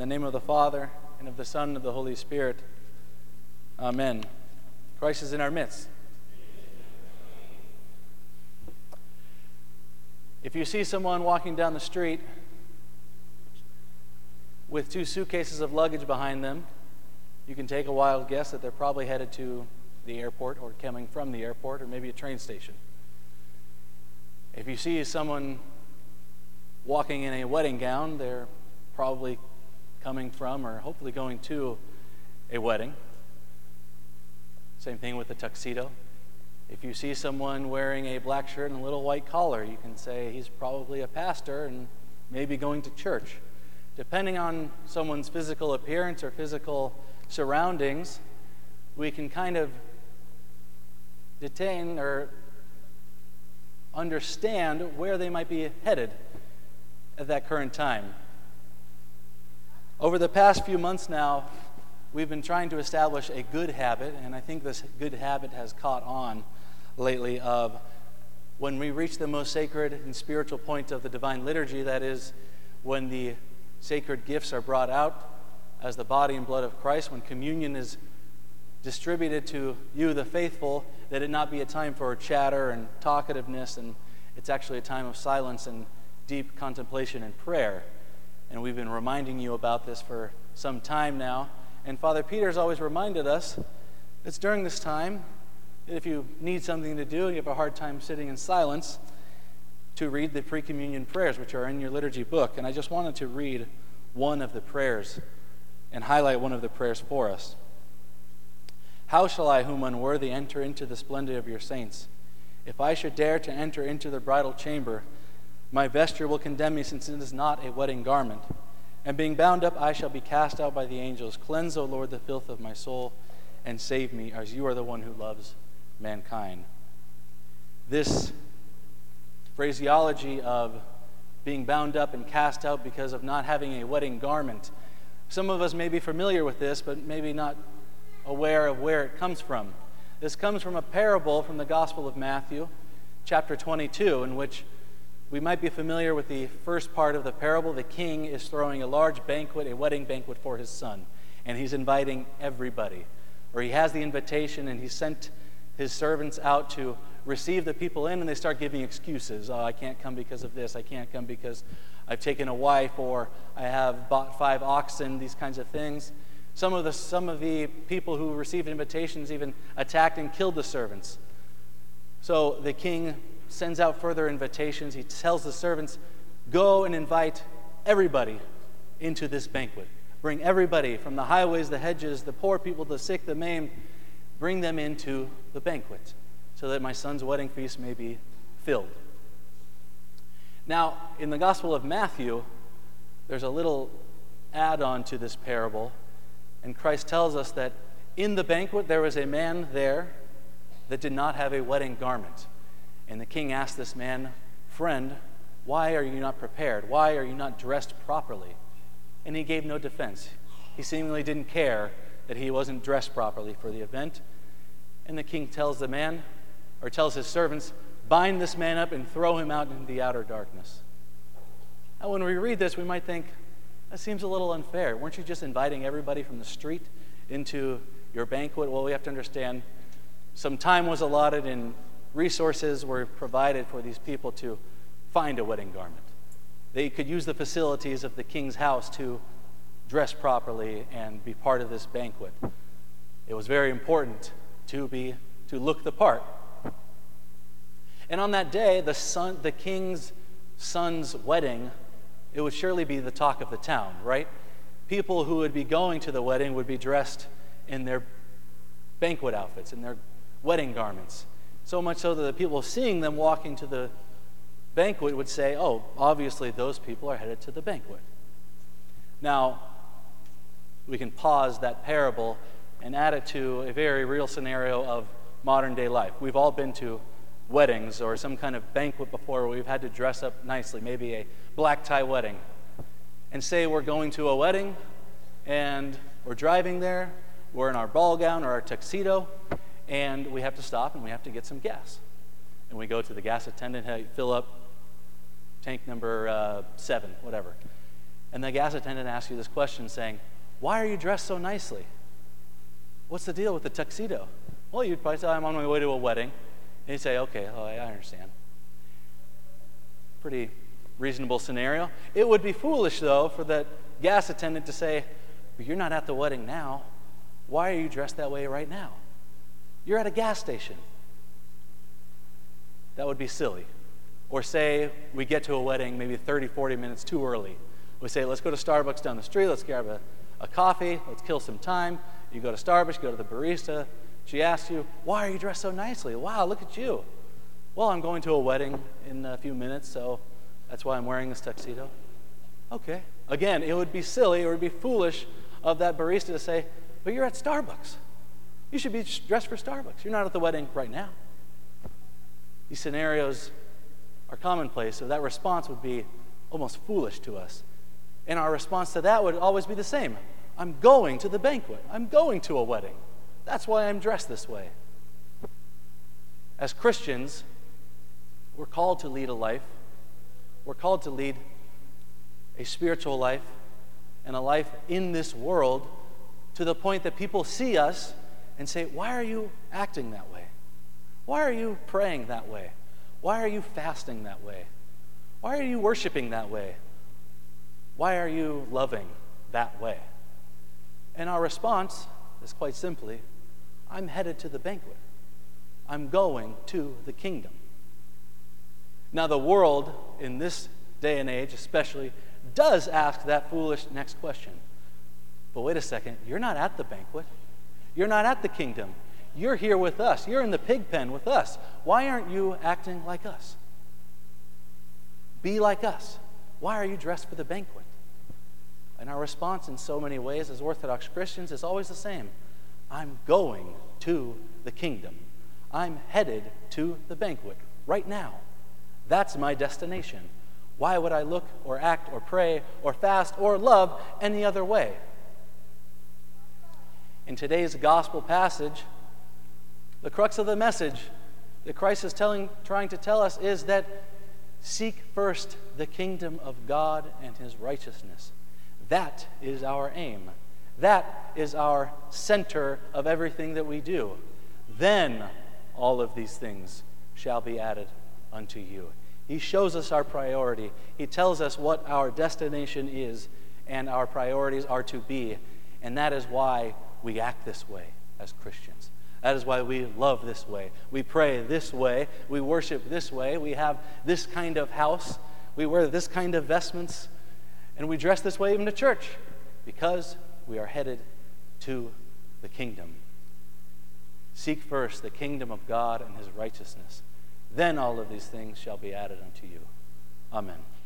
the name of the Father, and of the Son, and of the Holy Spirit. Amen. Christ is in our midst. If you see someone walking down the street with 2 suitcases of luggage behind them, you can take a wild guess that they're probably headed to the airport or coming from the airport or maybe a train station. If you see someone walking in a wedding gown, they're probably coming from or hopefully going to a wedding. Same thing with the tuxedo. If you see someone wearing a black shirt and a little white collar, you can say he's probably a pastor and maybe going to church. Depending on someone's physical appearance or physical surroundings, we can kind of detain or understand where they might be headed at that current time. Over the past few months now, we've been trying to establish a good habit, and I think this good habit has caught on lately, of when we reach the most sacred and spiritual point of the Divine Liturgy, that is, when the sacred gifts are brought out as the body and blood of Christ, when communion is distributed to you, the faithful, that it not be a time for chatter and talkativeness, and it's actually a time of silence and deep contemplation and prayer. And we've been reminding you about this for some time now. And Father Peter's always reminded us it's during this time, if you need something to do and you have a hard time sitting in silence, to read the pre-communion prayers, which are in your liturgy book. And I just wanted to read one of the prayers and highlight one of the prayers for us. How shall I, whom unworthy, enter into the splendor of your saints? If I should dare to enter into the bridal chamber, my vesture will condemn me, since it is not a wedding garment. And being bound up, I shall be cast out by the angels. Cleanse, O Lord, the filth of my soul, and save me, as you are the one who loves mankind. This phraseology of being bound up and cast out because of not having a wedding garment. Some of us may be familiar with this, but maybe not aware of where it comes from. This comes from a parable from the Gospel of Matthew, chapter 22, in which we might be familiar with the first part of the parable. The king is throwing a large banquet, a wedding banquet for his son, and he's inviting everybody. Or he has the invitation and he sent his servants out to receive the people in, and they start giving excuses. Oh, I can't come because of this. I can't come because I've taken a wife, or I have bought 5 oxen, these kinds of things. Some of the people who received invitations even attacked and killed the servants. So the king sends out further invitations. He tells the servants, go and invite everybody into this banquet. Bring everybody from the highways, the hedges, the poor people, the sick, the maimed. Bring them into the banquet so that my son's wedding feast may be filled. Now, in the Gospel of Matthew, there's a little add-on to this parable, and Christ tells us that in the banquet there was a man there that did not have a wedding garment. And the king asked this man, friend, why are you not prepared? Why are you not dressed properly? And he gave no defense. He seemingly didn't care that he wasn't dressed properly for the event. And the king tells his servants, bind this man up and throw him out into the outer darkness. Now, when we read this, we might think, that seems a little unfair. Weren't you just inviting everybody from the street into your banquet? Well, we have to understand some time was allotted and resources were provided for these people to find a wedding garment. They could use the facilities of the king's house to dress properly and be part of this banquet. It was very important to look the part. And on that day, the king's son's wedding, it would surely be the talk of the town, right? People who would be going to the wedding would be dressed in their banquet outfits, in their wedding garments. So much so that the people seeing them walking to the banquet would say, oh, obviously those people are headed to the banquet. Now, we can pause that parable and add it to a very real scenario of modern day life. We've all been to weddings or some kind of banquet before where we've had to dress up nicely, maybe a black tie wedding. And say we're going to a wedding and we're driving there, we're in our ball gown or our tuxedo, and we have to stop and we have to get some gas. And we go to the gas attendant, hey, fill up tank number 7, whatever. and the gas attendant asks you this question saying, "Why are you dressed so nicely? What's the deal with the tuxedo?" Well, you'd probably say, "I'm on my way to a wedding." And you'd say, "Okay, I understand." Pretty reasonable scenario. It would be foolish, though, for the gas attendant to say, "But you're not at the wedding now. Why are you dressed that way right now? You're at a gas station." That would be silly. Or say we get to a wedding maybe 30, 40 minutes too early. We say, "Let's go to Starbucks down the street. Let's grab a coffee. Let's kill some time." You go to Starbucks, you go to the barista. She asks you, "Why are you dressed so nicely? Wow, look at you." "Well, I'm going to a wedding in a few minutes, so that's why I'm wearing this tuxedo." Okay. Again, it would be silly, or it would be foolish of that barista to say, "But you're at Starbucks. You should be dressed for Starbucks. You're not at the wedding right now." These scenarios are commonplace, so that response would be almost foolish to us. And our response to that would always be the same. I'm going to the banquet. I'm going to a wedding. That's why I'm dressed this way. As Christians, we're called to lead a life. We're called to lead a spiritual life and a life in this world to the point that people see us and say, "Why are you acting that way? Why are you praying that way? Why are you fasting that way? Why are you worshiping that way? Why are you loving that way?" And our response is quite simply, I'm headed to the banquet. I'm going to the kingdom. Now, the world in this day and age especially does ask that foolish next question. But wait a second, you're not at the banquet. You're not at the kingdom. You're here with us. You're in the pig pen with us. Why aren't you acting like us? Be like us. Why are you dressed for the banquet? And our response in so many ways as Orthodox Christians is always the same. I'm going to the kingdom. I'm headed to the banquet right now. That's my destination. Why would I look or act or pray or fast or love any other way? In today's gospel passage, the crux of the message that Christ is trying to tell us is that seek first the kingdom of God and his righteousness. That is our aim. That is our center of everything that we do. Then all of these things shall be added unto you. He shows us our priority. He tells us what our destination is and our priorities are to be. And that is why we act this way as Christians. That is why we love this way. We pray this way. We worship this way. We have this kind of house. We wear this kind of vestments. And we dress this way even to church because we are headed to the kingdom. Seek first the kingdom of God and his righteousness. Then all of these things shall be added unto you. Amen.